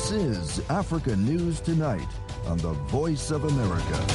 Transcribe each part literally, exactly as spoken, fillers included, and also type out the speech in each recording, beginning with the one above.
This is Africa News Tonight on the Voice of America.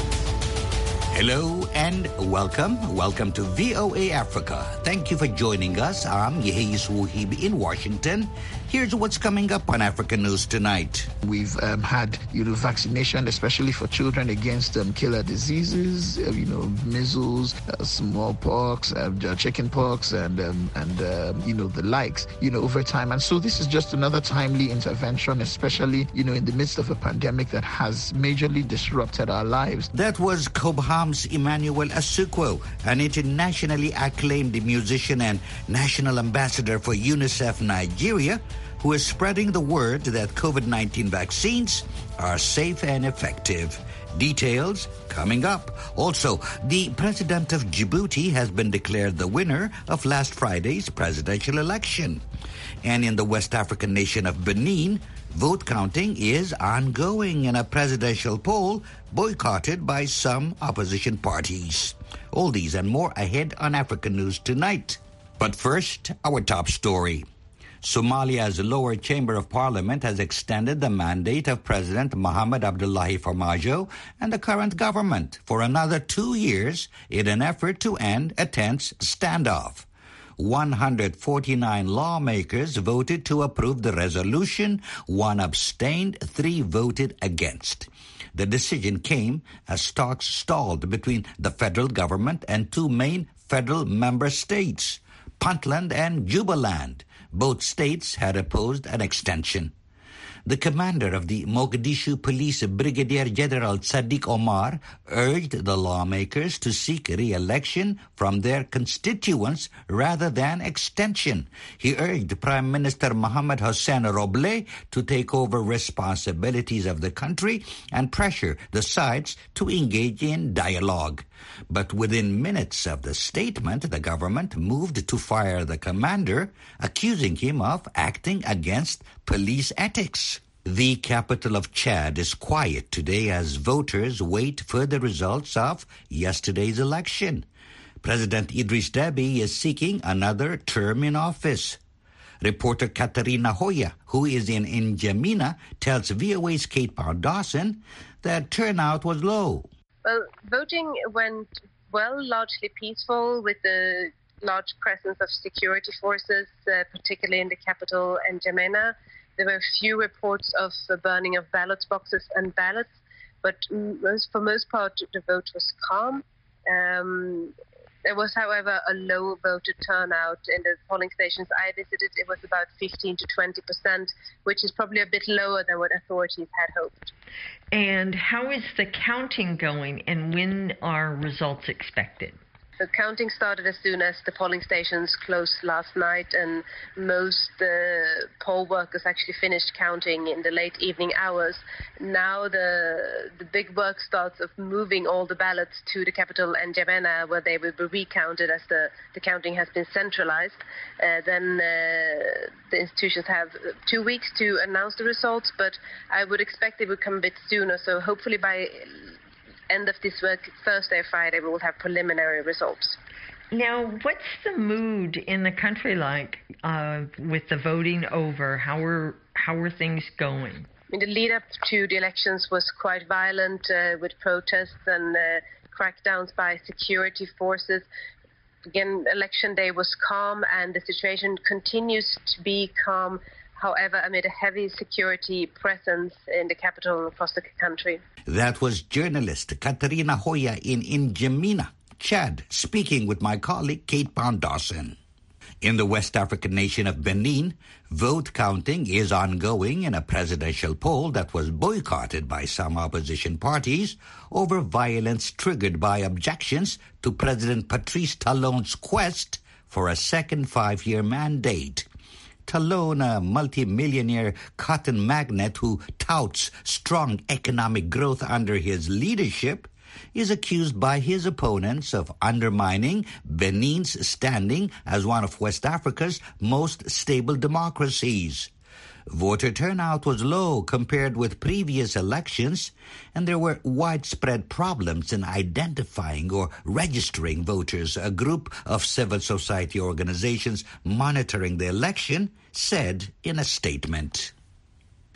Hello and welcome. Welcome to V O A Africa. Thank you for joining us. I'm Yehis Wuhib in Washington. Here's what's coming up on Africa News Tonight. We've um, had, you know, vaccination, especially for children against um, killer diseases, uh, you know, measles, uh, smallpox, uh, chickenpox, and, um, and uh, you know, the likes, you know, over time. And so this is just another timely intervention, especially, you know, in the midst of a pandemic that has majorly disrupted our lives. That was Cobham's Emmanuel Asukwo, an internationally acclaimed musician and national ambassador for UNICEF Nigeria, who is spreading the word that COVID nineteen vaccines are safe and effective. Details coming up. Also, the president of Djibouti has been declared the winner of last Friday's presidential election. And in the West African nation of Benin, vote counting is ongoing in a presidential poll boycotted by some opposition parties. All these and more ahead on African News Tonight. But first, our top story. Somalia's lower chamber of parliament has extended the mandate of President Mohamed Abdullahi Farmajo and the current government for another two years in an effort to end a tense standoff. one hundred forty-nine lawmakers voted to approve the resolution. One abstained, three voted against. The decision came as talks stalled between the federal government and two main federal member states, Puntland and Jubaland. Both states had opposed an extension. The commander of the Mogadishu Police, Brigadier General Sadiq Omar, urged the lawmakers to seek re-election from their constituents rather than extension. He urged Prime Minister Mohamed Hossein Roble to take over responsibilities of the country and pressure the sides to engage in dialogue. But within minutes of the statement, the government moved to fire the commander, accusing him of acting against police ethics. The capital of Chad is quiet today as voters wait for the results of yesterday's election. President Idris Deby is seeking another term in office. Reporter Katarina Hoya, who is in N'Djamena, tells V O A's Kate Pound-Dawson that turnout was low. Well, voting went well, largely peaceful, with a large presence of security forces, uh, particularly in the capital, N'Djamena. There were few reports of the burning of ballot boxes and ballots, but most, for most part, the vote was calm. Um, there was, however, a low voter turnout in the polling stations I visited. It was about fifteen to twenty percent, which is probably a bit lower than what authorities had hoped. And how is the counting going, and when are results expected? The counting started as soon as the polling stations closed last night, and most uh, poll workers actually finished counting in the late evening hours. Now the the big work starts of moving all the ballots to the capital N'Djamena, where they will be recounted as the, the counting has been centralized. Uh, then uh, the institutions have two weeks to announce the results, but I would expect it would come a bit sooner, so hopefully by end of this week, Thursday or Friday, we will have preliminary results. Now, what's the mood in the country like uh, with the voting over? How are how are things going? I mean, the lead up to the elections was quite violent, uh, with protests and uh, crackdowns by security forces. Again, election day was calm, and the situation continues to be calm, however, amid a heavy security presence in the capital and across the country. That was journalist Katarina Hoya in N'Djamena, Chad, speaking with my colleague Kate Pound-Dawson. In the West African nation of Benin, vote counting is ongoing in a presidential poll that was boycotted by some opposition parties over violence triggered by objections to President Patrice Talon's quest for a second five-year mandate. Talon, a multimillionaire cotton magnate who touts strong economic growth under his leadership, is accused by his opponents of undermining Benin's standing as one of West Africa's most stable democracies. Voter turnout was low compared with previous elections, and there were widespread problems in identifying or registering voters, a group of civil society organizations monitoring the election said in a statement.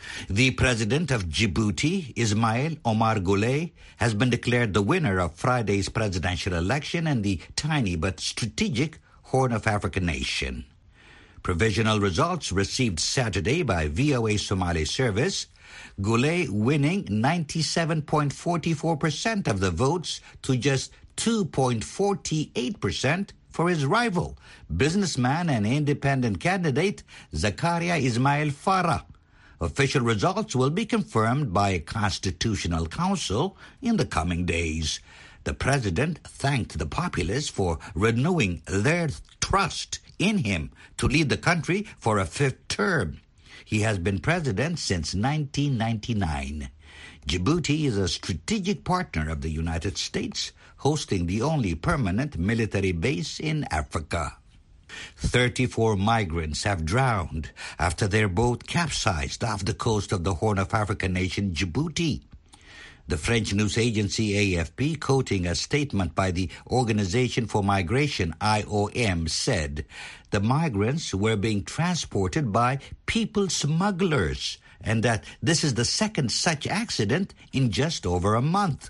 The president of Djibouti, Ismail Omar Guelleh, has been declared the winner of Friday's presidential election in the tiny but strategic Horn of Africa nation. Provisional results received Saturday by V O A Somali Service, Guelleh winning ninety-seven point four four percent of the votes to just two point four eight percent for his rival, businessman and independent candidate Zakaria Ismail Farah. Official results will be confirmed by a constitutional council in the coming days. The president thanked the populace for renewing their trust in him to lead the country for a fifth term. He has been president since nineteen ninety-nine. Djibouti is a strategic partner of the United States, hosting the only permanent military base in Africa. thirty-four migrants have drowned after their boat capsized off the coast of the Horn of Africa nation, Djibouti. The French news agency A F P, quoting a statement by the Organization for Migration, I O M, said the migrants were being transported by people smugglers and that this is the second such accident in just over a month.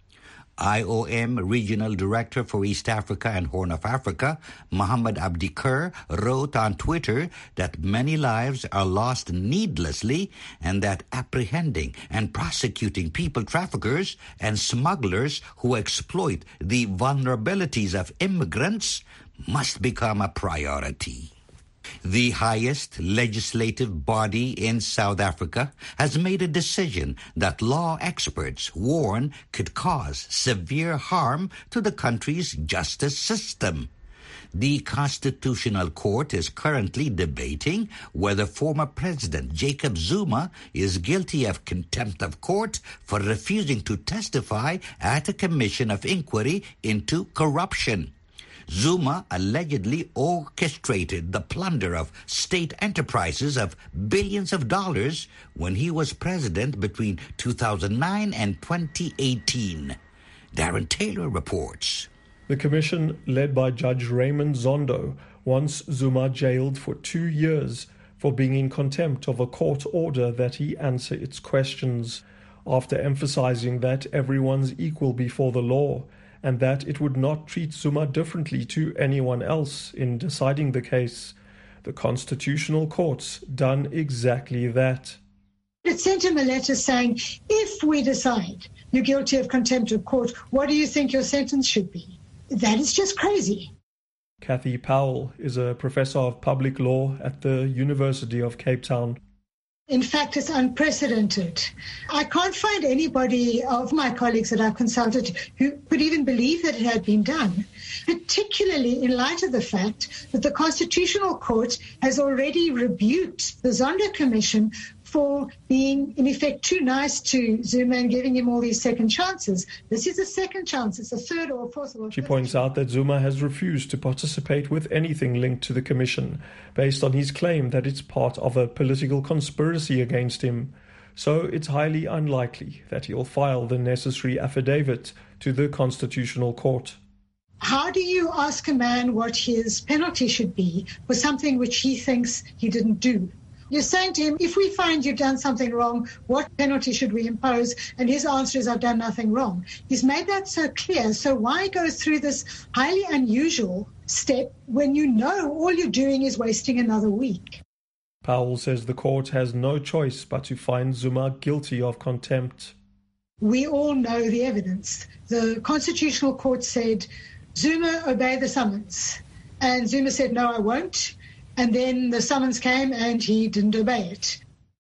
I O M Regional Director for East Africa and Horn of Africa, Mohammed Abdiker, wrote on Twitter that many lives are lost needlessly and that apprehending and prosecuting people traffickers and smugglers who exploit the vulnerabilities of immigrants must become a priority. The highest legislative body in South Africa has made a decision that law experts warn could cause severe harm to the country's justice system. The Constitutional Court is currently debating whether former President Jacob Zuma is guilty of contempt of court for refusing to testify at a commission of inquiry into corruption. Zuma allegedly orchestrated the plunder of state enterprises of billions of dollars when he was president between two thousand nine and twenty eighteen. Darren Taylor reports. The commission, led by Judge Raymond Zondo, wants Zuma jailed for two years for being in contempt of a court order that he answer its questions, after emphasizing that everyone's equal before the law and that it would not treat Zuma differently to anyone else in deciding the case. The Constitutional Court's done exactly that. It sent him a letter saying, if we decide you're guilty of contempt of court, what do you think your sentence should be? That is just crazy. Kathy Powell is a professor of public law at the University of Cape Town. In fact, it's unprecedented. I can't find anybody of my colleagues that I've consulted who could even believe that it had been done, particularly in light of the fact that the Constitutional Court has already rebuked the Zondo Commission for being, in effect, too nice to Zuma and giving him all these second chances. This is a second chance. It's a third or a fourth. Or a she points out that Zuma has refused to participate with anything linked to the commission, based on his claim that it's part of a political conspiracy against him. So it's highly unlikely that he'll file the necessary affidavit to the Constitutional Court. How do you ask a man what his penalty should be for something which he thinks he didn't do? You're saying to him, if we find you've done something wrong, what penalty should we impose? And his answer is, I've done nothing wrong. He's made that so clear. So why go through this highly unusual step when you know all you're doing is wasting another week? Powell says the court has no choice but to find Zuma guilty of contempt. We all know the evidence. The Constitutional Court said, Zuma, obey the summons. And Zuma said, no, I won't. And then the summons came and he didn't obey it.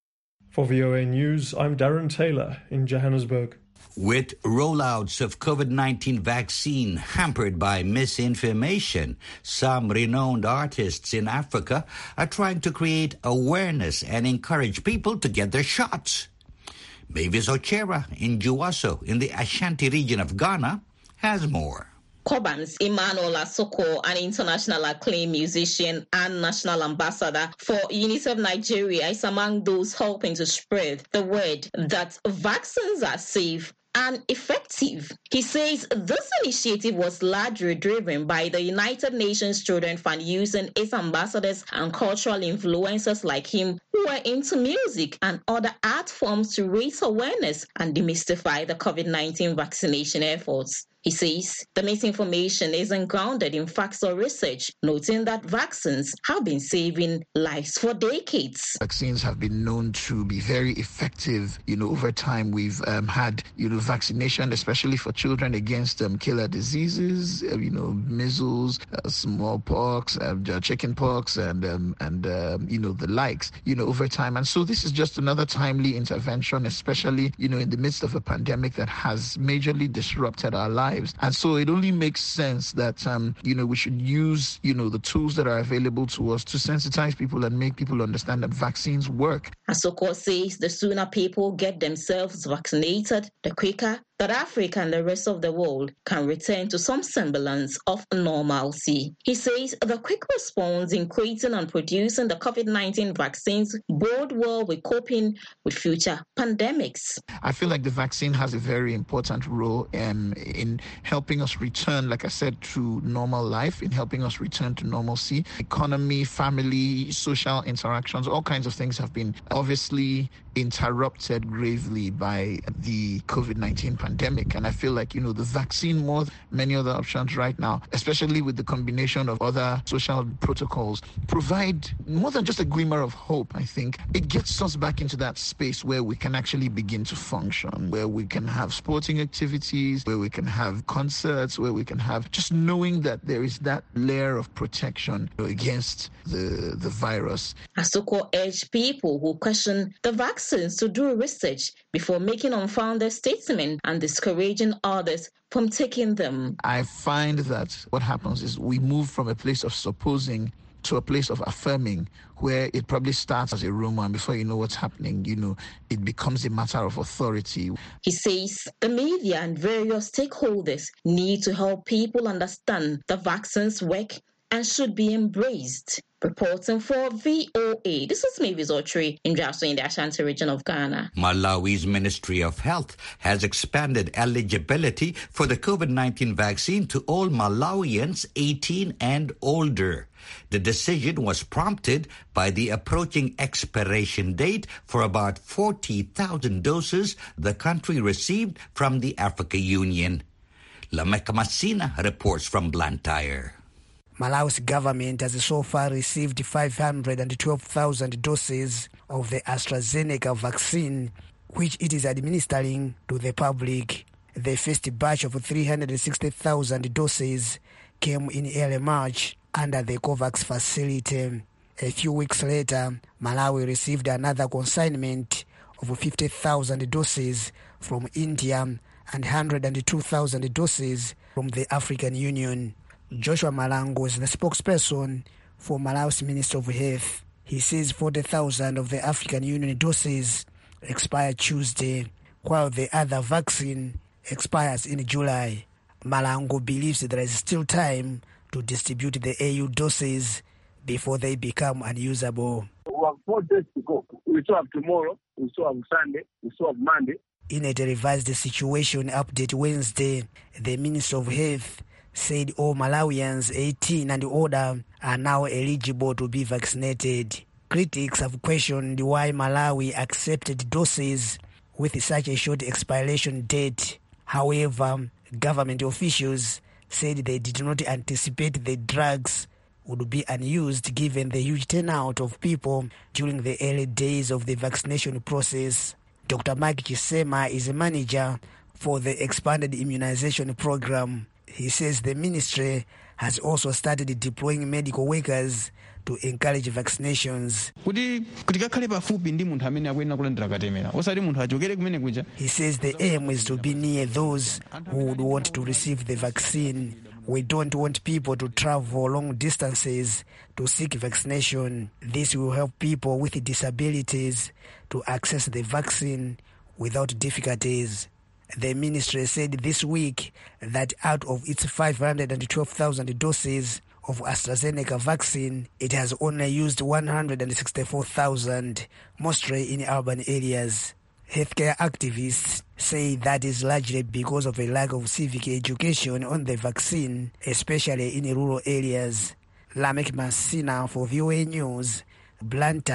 For V O A News, I'm Darren Taylor in Johannesburg. With rollouts of COVID nineteen vaccine hampered by misinformation, some renowned artists in Africa are trying to create awareness and encourage people to get their shots. Mavis Ochera in Juaso in the Ashanti region of Ghana has more. Cobhams Emmanuel Asoko, an international acclaimed musician and national ambassador for UNICEF Nigeria, is among those helping to spread the word that vaccines are safe and effective. He says this initiative was largely driven by the United Nations Children Fund using its ambassadors and cultural influencers like him, who were into music and other art forms to raise awareness and demystify the COVID nineteen vaccination efforts. He says the misinformation isn't grounded in facts or research, noting that vaccines have been saving lives for decades. Vaccines have been known to be very effective. You know, over time we've um, had, you know, vaccination, especially for children against um, killer diseases, uh, you know, measles, uh, smallpox, uh, chickenpox, and, um, and um, you know, the likes, you know, over time. And so this is just another timely intervention, especially, you know, in the midst of a pandemic that has majorly disrupted our lives. And so it only makes sense that, um, you know, we should use, you know, the tools that are available to us to sensitize people and make people understand that vaccines work. Asoko says the sooner people get themselves vaccinated, the quicker that Africa and the rest of the world can return to some semblance of normalcy. He says the quick response in creating and producing the COVID nineteen vaccines bode well with coping with future pandemics. I feel like the vaccine has a very important role um, in helping us return, like I said, to normal life, in helping us return to normalcy. Economy, family, social interactions, all kinds of things have been obviously interrupted gravely by the COVID nineteen pandemic. And I feel like, you know, the vaccine, more than many other options right now, especially with the combination of other social protocols, provide more than just a glimmer of hope. I think it gets us back into that space where we can actually begin to function, where we can have sporting activities, where we can have concerts, where we can have just knowing that there is that layer of protection against the, the virus. Asoko urged people who question the vaccines to do research before making unfounded statements and discouraging others from taking them. I find that what happens is we move from a place of supposing to a place of affirming, where it probably starts as a rumor, and before you know what's happening, you know, it becomes a matter of authority. He says the media and various stakeholders need to help people understand the vaccines work and should be embraced. Reporting for V O A, this is Mavis Otri in Jaso in the Ashanti region of Ghana. Malawi's Ministry of Health has expanded eligibility for the COVID nineteen vaccine to all Malawians eighteen and older. The decision was prompted by the approaching expiration date for about forty thousand doses the country received from the Africa Union. Lameka Masina reports from Blantyre. Malawi's government has so far received five hundred twelve thousand doses of the AstraZeneca vaccine, which it is administering to the public. The first batch of three hundred sixty thousand doses came in early March under the COVAX facility. A few weeks later, Malawi received another consignment of fifty thousand doses from India and one hundred two thousand doses from the African Union. Joshua Malango is the spokesperson for Malawi's Ministry of Health. He says forty thousand of the African Union doses expire Tuesday, while the other vaccine expires in July. Malango believes there is still time to distribute the A U doses before they become unusable. We have four days to go. We still have tomorrow, we still have Sunday, we still have Monday. In a revised situation update Wednesday, the Minister of Health said all Malawians eighteen and older are now eligible to be vaccinated. Critics have questioned why Malawi accepted doses with such a short expiration date. However, government officials said they did not anticipate the drugs would be unused given the huge turnout of people during the early days of the vaccination process. Doctor Mike Chisema is a manager for the expanded immunization program. He says the ministry has also started deploying medical workers to encourage vaccinations. He says the aim is to be near those who would want to receive the vaccine. We don't want people to travel long distances to seek vaccination. This will help people with disabilities to access the vaccine without difficulties. The ministry said this week that out of its five hundred twelve thousand doses of AstraZeneca vaccine, it has only used one hundred sixty-four thousand, mostly in urban areas. Healthcare activists say that is largely because of a lack of civic education on the vaccine, especially in rural areas. Lamek Masina for V O A News, Blantyre,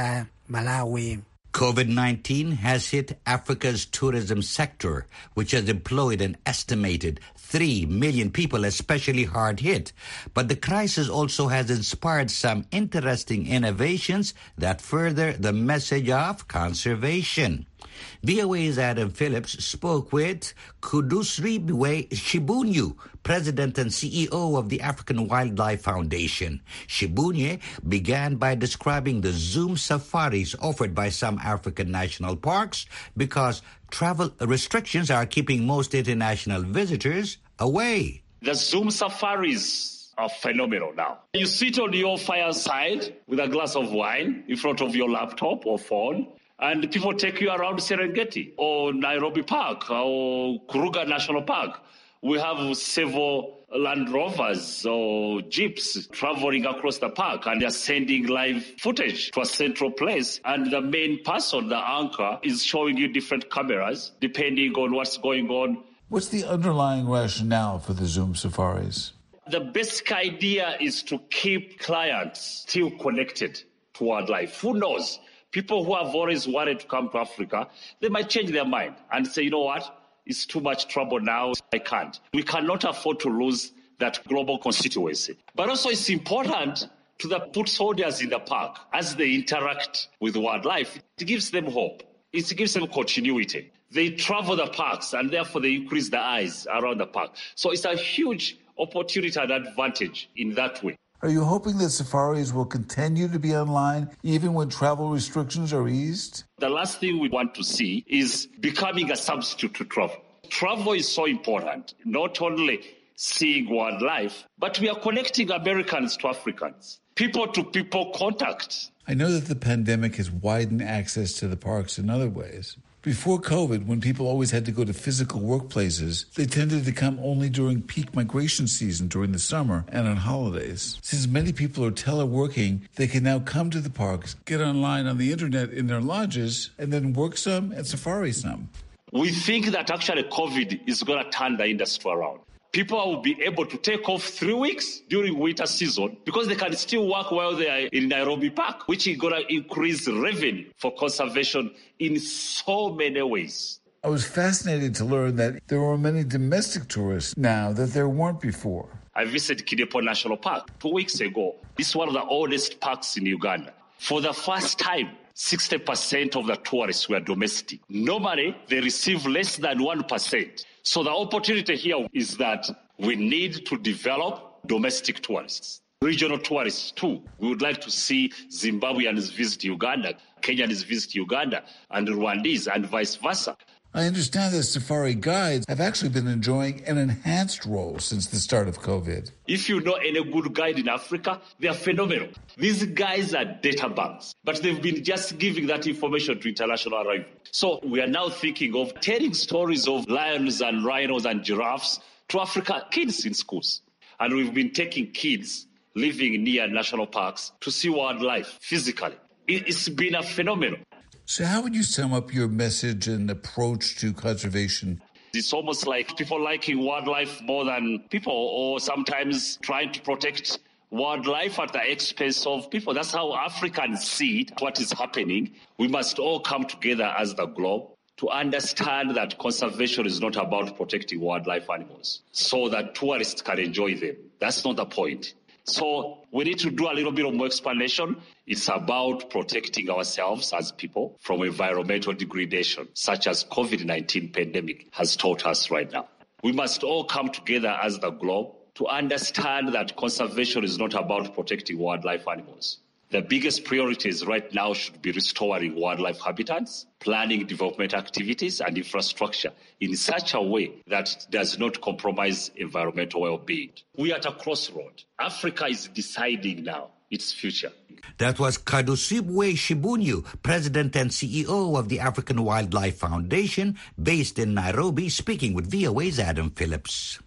Malawi. COVID nineteen has hit Africa's tourism sector, which has employed an estimated three million people, especially hard hit. But the crisis also has inspired some interesting innovations that further the message of conservation. V O A's Adam Phillips spoke with Kudusribiwe Shibunyu, President and C E O of the African Wildlife Foundation. Shibunye began by describing the Zoom safaris offered by some African national parks because travel restrictions are keeping most international visitors away. The Zoom safaris are phenomenal now. You sit on your fireside with a glass of wine in front of your laptop or phone, and people take you around Serengeti or Nairobi Park or Kruger National Park. We have several Land Rovers or Jeeps traveling across the park, and they're sending live footage to a central place. And the main person, the anchor, is showing you different cameras depending on what's going on. What's the underlying rationale for the Zoom safaris? The basic idea is to keep clients still connected to wildlife. Who knows? People who have always wanted to come to Africa, they might change their mind and say, you know what, it's too much trouble now, I can't. We cannot afford to lose that global constituency. But also it's important to the foot soldiers in the park as they interact with wildlife. It gives them hope. It gives them continuity. They travel the parks and therefore they increase the eyes around the park. So it's a huge opportunity and advantage in that way. Are you hoping that safaris will continue to be online even when travel restrictions are eased? The last thing we want to see is becoming a substitute to travel. Travel is so important, not only seeing wildlife, but we are connecting Americans to Africans, people-to-people contact. I know that the pandemic has widened access to the parks in other ways. Before COVID, when people always had to go to physical workplaces, they tended to come only during peak migration season during the summer and on holidays. Since many people are teleworking, they can now come to the parks, get online on the internet in their lodges, and then work some and safari some. We think that actually COVID is going to turn the industry around. People will be able to take off three weeks during winter season because they can still work while they are in Nairobi Park, which is going to increase revenue for conservation in so many ways. I was fascinated to learn that there are many domestic tourists now that there weren't before. I visited Kidepo National Park two weeks ago. This is one of the oldest parks in Uganda. For the first time, sixty percent of the tourists were domestic. Normally, they receive less than one percent. So the opportunity here is that we need to develop domestic tourists, regional tourists too. We would like to see Zimbabweans visit Uganda, Kenyans visit Uganda, and Rwandese, and vice versa. I understand that safari guides have actually been enjoying an enhanced role since the start of COVID. If you know any good guide in Africa, they are phenomenal. These guys are data banks, but they've been just giving that information to international arrivals. So we are now thinking of telling stories of lions and rhinos and giraffes to African kids in schools. And we've been taking kids living near national parks to see wildlife physically. It's been a phenomenon. So how would you sum up your message and approach to conservation? It's almost like people liking wildlife more than people, or sometimes trying to protect wildlife at the expense of people. That's how Africans see it, what is happening. We must all come together as the globe to understand that conservation is not about protecting wildlife animals so that tourists can enjoy them. That's not the point. So we need to do a little bit of more explanation. It's about protecting ourselves as people from environmental degradation, such as COVID nineteen pandemic has taught us right now. We must all come together as the globe to understand that conservation is not about protecting wildlife animals. The biggest priorities right now should be restoring wildlife habitats, planning development activities and infrastructure in such a way that does not compromise environmental well-being. We are at a crossroad. Africa is deciding now its future. That was Kadusibwe Shibunyu, President and C E O of the African Wildlife Foundation, based in Nairobi, speaking with V O A's Adam Phillips.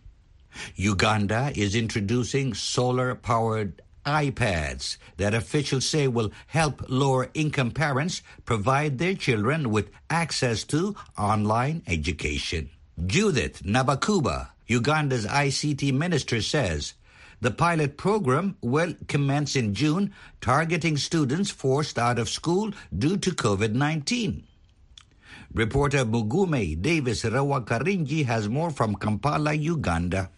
Uganda is introducing solar-powered iPads that officials say will help lower-income parents provide their children with access to online education. Judith Nabakuba, Uganda's I C T minister, says The pilot program will commence in June, targeting students forced out of school due to COVID nineteen. Reporter Mugume Davis Rawakarinji has more from Kampala, Uganda.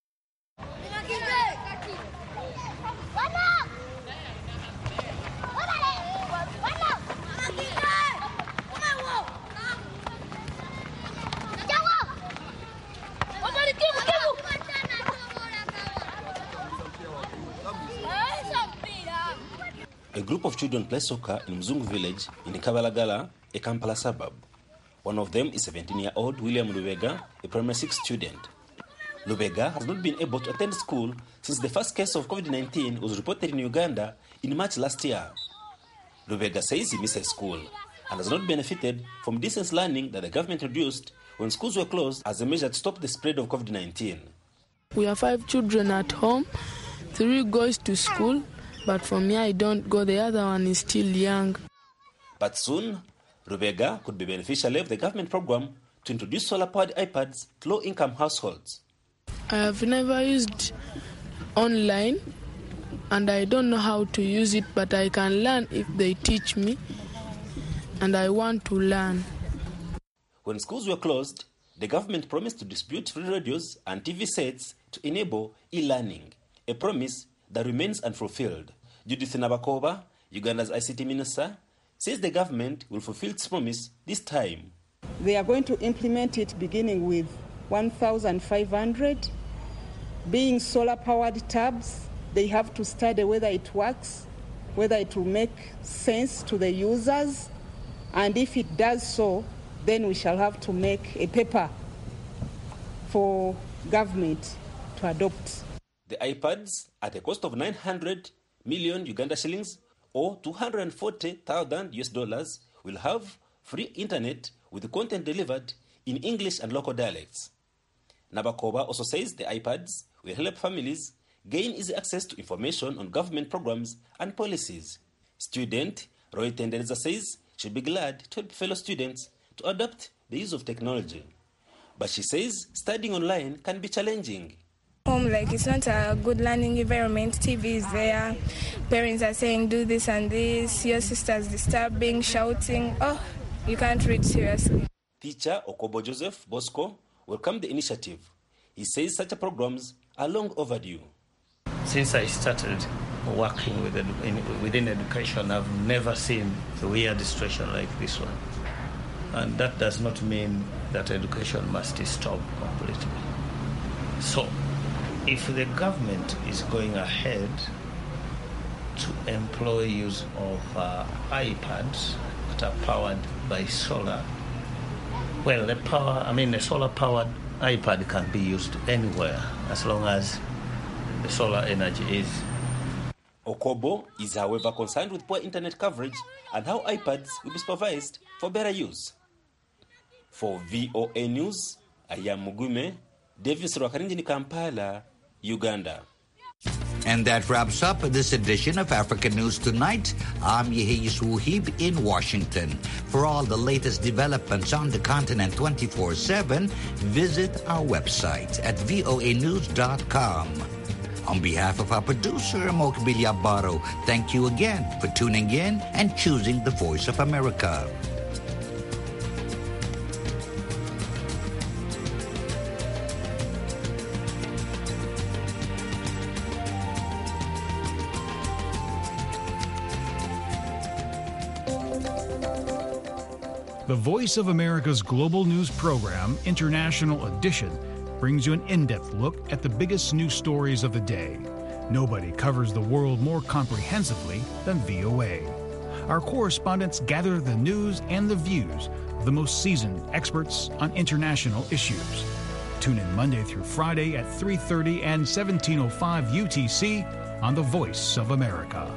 A group of children play soccer in Mzungu village in Kabalagala, a Kampala suburb. One of them is seventeen-year-old William Lubega, a primary six student. Lubega has not been able to attend school since the first case of COVID nineteen was reported in Uganda in March last year. Lubega says he misses school and has not benefited from distance learning that the government introduced when schools were closed as a measure to stop the spread of COVID nineteen. We have five children at home. Three goes to school, but for me I don't go. The other one is still young. But soon, Rubega could be beneficiary of the government program to introduce solar-powered iPads to low-income households. I have never used online, and I don't know how to use it, but I can learn if they teach me, and I want to learn. When schools were closed, the government promised to distribute free radios and T V sets to enable e-learning, a promise that remains unfulfilled. Judith Nabakova, Uganda's I C T minister, says the government will fulfill its promise this time. They are going to implement it beginning with one thousand five hundred. Being solar-powered tabs, they have to study whether it works, whether it will make sense to the users, and if it does so, then we shall have to make a paper for government to adopt. The iPads, at a cost of nine hundred million Uganda shillings or two hundred forty thousand U S dollars, will have free internet with content delivered in English and local dialects. Nabakova also says the iPads will help families gain easy access to information on government programs and policies. Student Roy Tendereza says she'll be glad to help fellow students to adapt the use of technology. But she says studying online can be challenging. Home, like, it's not a good learning environment. T V is there. Parents are saying, do this and this. Your sister's disturbing, shouting. Oh, you can't read seriously. Teacher Okobo Joseph Bosco welcomed the initiative. He says such programs are long overdue. Since I started working with edu- in, within education, I've never seen a weird situation like this one. And that does not mean that education must stop completely. So, if the government is going ahead to employ use of uh, iPads that are powered by solar, well, the power, I mean, a solar-powered iPad can be used anywhere as long as the solar energy is. Okobo is, however, concerned with poor internet coverage and how iPads will be supervised for better use. For V O A News, I am Mugume, Davis Rwakarinji, Kampala, Uganda. And that wraps up this edition of African News Tonight. I'm Yehis Wuhib in Washington. For all the latest developments on the continent twenty-four seven, visit our website at voa news dot com. On behalf of our producer, Mokbilia Baro, thank you again for tuning in and choosing the Voice of America. The Voice of America's global news program, International Edition, brings you an in-depth look at the biggest news stories of the day. Nobody covers the world more comprehensively than V O A. Our correspondents gather the news and the views of the most seasoned experts on international issues. Tune in Monday through Friday at three thirty and seventeen oh five U T C on The Voice of America.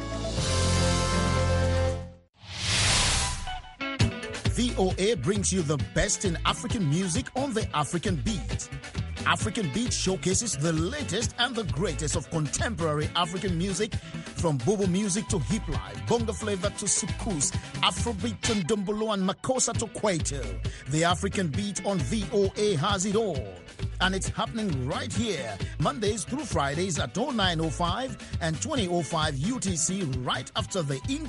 V O A brings you the best in African music on the African Beat. African Beat showcases the latest and the greatest of contemporary African music, from Bobo music to hip life, bongo flavor to soukous, Afrobeat to Ndombolo and Makossa to Kwaito. The African Beat on V O A has it all. and it's happening right here, Mondays through Fridays at oh nine oh five and twenty oh five U T C, right after the